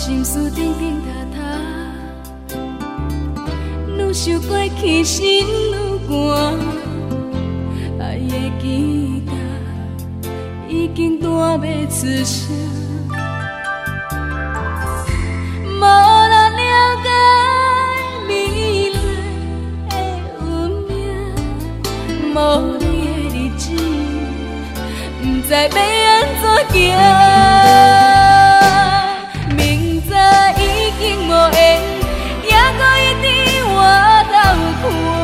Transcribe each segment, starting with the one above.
心事重重塌塌，愈想过去心愈寒。爱的吉他已经弹要出声，无人了解未来的运命，无你的日子，不知要安怎行。明知已经无缘，也搁一直活斗看。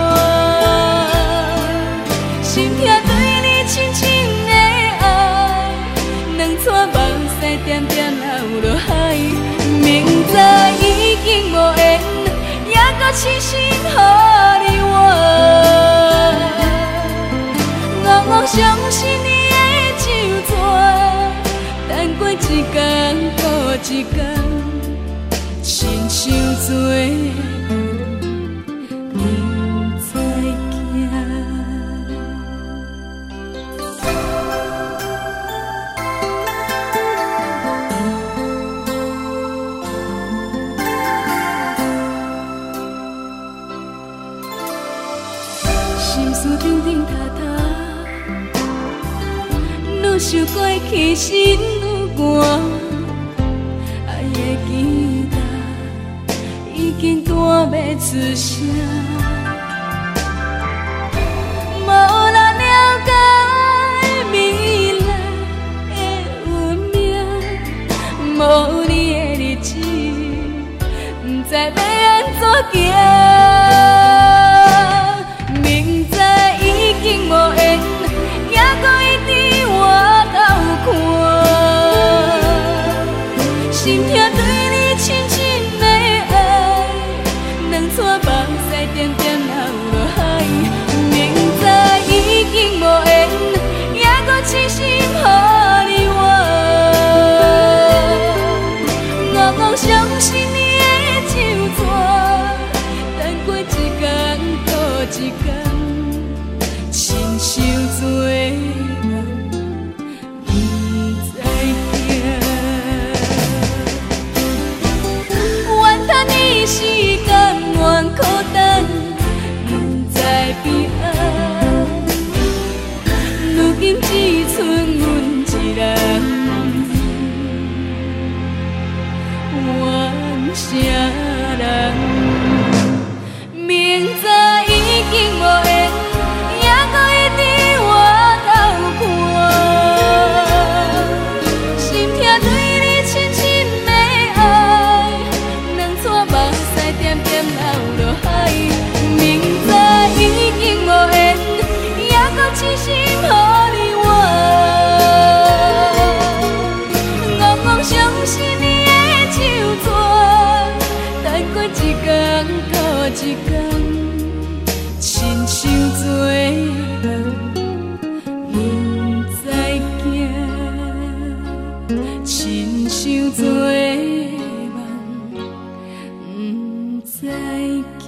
心痛对你深深的爱，两撮目屎点点流落海。明知已经无缘，也搁痴心予你我。我相信你的手纸，等过一天过一天，亲像做人不知惊。心事重重塌塌，愈想过去心愈寒。爱的吉他已经弹要出声，无人了解未来的运命，无你的日子，不知要安怎行。心痛对你深深的爱，两撮目屎点点流落海。明知已经无缘，也搁痴心予你我。我相信你的手纸，等过一天过一天，亲像做人不知惊。时间愿孤单，不知悲哀。如今只剩阮一人，怨啥人？明知已经无缘，也搁一直活斗看。心痛对你深深的爱，两撮目屎点点流落海。明知已经无缘，也搁痴心予你我。我相信你的手纸，等过一天过一天，亲像做人不知惊，亲像做人不知惊。